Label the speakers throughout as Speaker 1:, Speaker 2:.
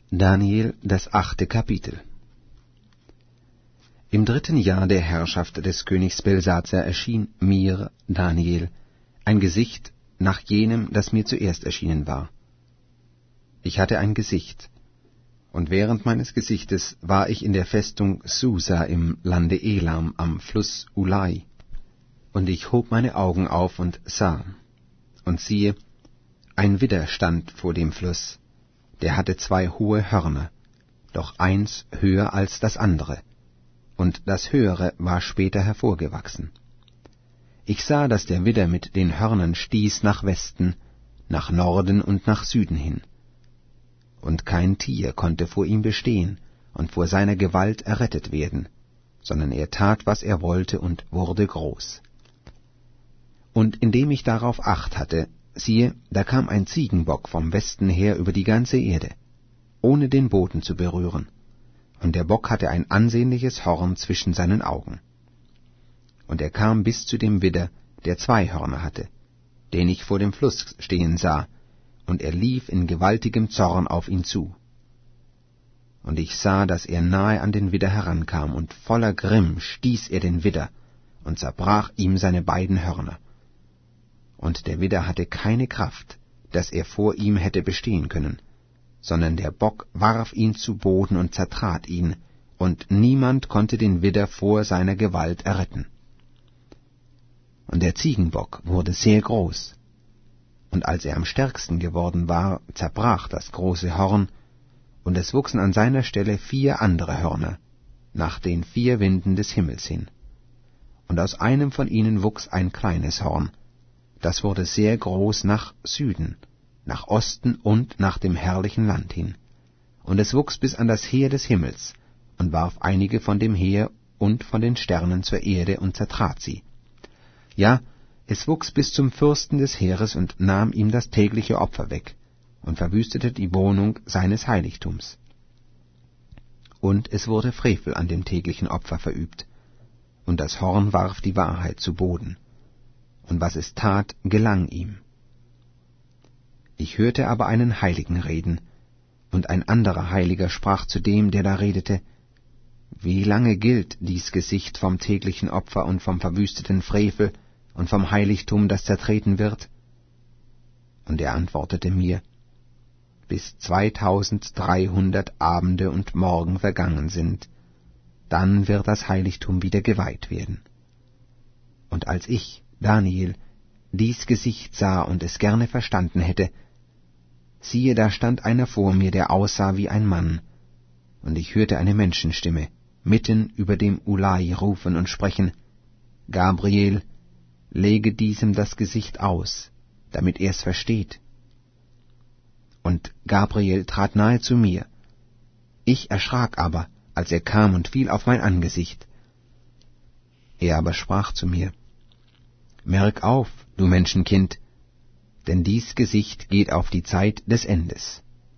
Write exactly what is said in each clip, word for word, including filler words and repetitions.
Speaker 1: Daniel, das achte Kapitel. Im dritten Jahr der Herrschaft des Königs Belsazar erschien mir, Daniel, ein Gesicht nach jenem, das mir zuerst erschienen war. Ich hatte ein Gesicht, und während meines Gesichtes war ich in der Festung Susa im Lande Elam am Fluss Ulai, und ich hob meine Augen auf und sah, und siehe, ein Widder stand vor dem Fluss, der hatte zwei hohe Hörner, doch eins höher als das andere, und das höhere war später hervorgewachsen. Ich sah, dass der Widder mit den Hörnern stieß nach Westen, nach Norden und nach Süden hin. Und kein Tier konnte vor ihm bestehen und vor seiner Gewalt errettet werden, sondern er tat, was er wollte, und wurde groß. Und indem ich darauf Acht hatte, siehe, da kam ein Ziegenbock vom Westen her über die ganze Erde, ohne den Boden zu berühren, und der Bock hatte ein ansehnliches Horn zwischen seinen Augen. Und er kam bis zu dem Widder, der zwei Hörner hatte, den ich vor dem Fluss stehen sah, und er lief in gewaltigem Zorn auf ihn zu. Und ich sah, dass er nahe an den Widder herankam, und voller Grimm stieß er den Widder und zerbrach ihm seine beiden Hörner. Und der Widder hatte keine Kraft, dass er vor ihm hätte bestehen können, sondern der Bock warf ihn zu Boden und zertrat ihn, und niemand konnte den Widder vor seiner Gewalt erretten. Und der Ziegenbock wurde sehr groß, und als er am stärksten geworden war, zerbrach das große Horn, und es wuchsen an seiner Stelle vier andere Hörner, nach den vier Winden des Himmels hin. Und aus einem von ihnen wuchs ein kleines Horn, das wurde sehr groß nach Süden, nach Osten und nach dem herrlichen Land hin. Und es wuchs bis an das Heer des Himmels, und warf einige von dem Heer und von den Sternen zur Erde und zertrat sie. Ja, es wuchs bis zum Fürsten des Heeres und nahm ihm das tägliche Opfer weg und verwüstete die Wohnung seines Heiligtums. Und es wurde Frevel an dem täglichen Opfer verübt, und das Horn warf die Wahrheit zu Boden, und was es tat, gelang ihm. Ich hörte aber einen Heiligen reden, und ein anderer Heiliger sprach zu dem, der da redete, wie lange gilt dies Gesicht vom täglichen Opfer und vom verwüsteten Frevel und vom Heiligtum, das zertreten wird? Und er antwortete mir, bis zweitausenddreihundert Abende und Morgen vergangen sind, dann wird das Heiligtum wieder geweiht werden. Und als ich, Daniel, dies Gesicht sah und es gerne verstanden hätte, siehe, da stand einer vor mir, der aussah wie ein Mann, und ich hörte eine Menschenstimme mitten über dem Ulai rufen und sprechen, Gabriel, lege diesem das Gesicht aus, damit er's versteht. Und Gabriel trat nahe zu mir. Ich erschrak aber, als er kam und fiel auf mein Angesicht. Er aber sprach zu mir, Merk auf, du Menschenkind, denn dies Gesicht geht auf die Zeit des Endes.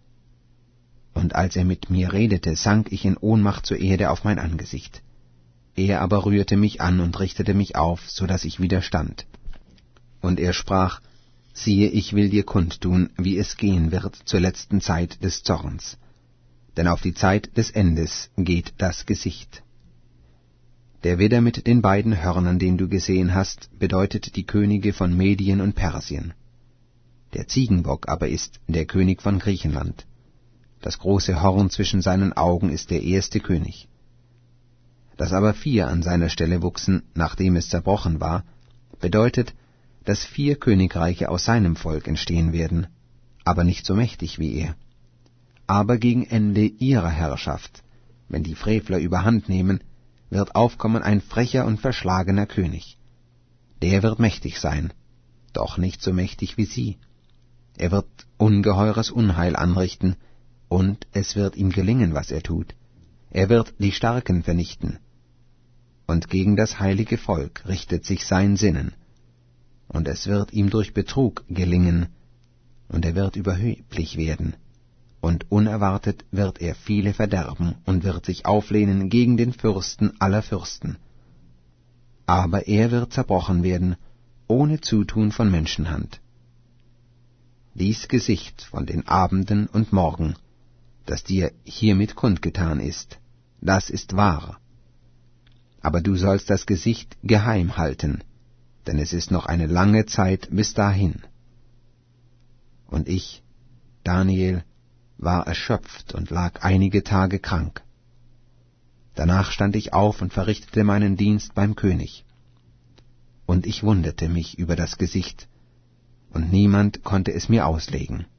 Speaker 1: Und als er mit mir redete, sank ich in Ohnmacht zur Erde auf mein Angesicht. Er aber rührte mich an und richtete mich auf, so dass ich wieder stand. Und er sprach, siehe, ich will dir kundtun, wie es gehen wird zur letzten Zeit des Zorns. Denn auf die Zeit des Endes geht das Gesicht. Der Widder mit den beiden Hörnern, den du gesehen hast, bedeutet die Könige von Medien und Persien. Der Ziegenbock aber ist der König von Griechenland. Das große Horn zwischen seinen Augen ist der erste König. Dass aber vier an seiner Stelle wuchsen, nachdem es zerbrochen war, bedeutet, dass vier Königreiche aus seinem Volk entstehen werden, aber nicht so mächtig wie er. Aber gegen Ende ihrer Herrschaft, wenn die Frevler überhand nehmen, wird aufkommen ein frecher und verschlagener König. Der wird mächtig sein, doch nicht so mächtig wie sie. Er wird ungeheures Unheil anrichten, und es wird ihm gelingen, was er tut. Er wird die Starken vernichten. Und gegen das heilige Volk richtet sich sein Sinnen. Und es wird ihm durch Betrug gelingen, und er wird überheblich werden. Und unerwartet wird er viele verderben und wird sich auflehnen gegen den Fürsten aller Fürsten. Aber er wird zerbrochen werden, ohne Zutun von Menschenhand. Dies Gesicht von den Abenden und Morgen das dir hiermit kundgetan ist, das ist wahr. Aber du sollst das Gesicht geheim halten, denn es ist noch eine lange Zeit bis dahin. Und ich, Daniel, war erschöpft und lag einige Tage krank. Danach stand ich auf und verrichtete meinen Dienst beim König. Und ich wunderte mich über das Gesicht, und niemand konnte es mir auslegen.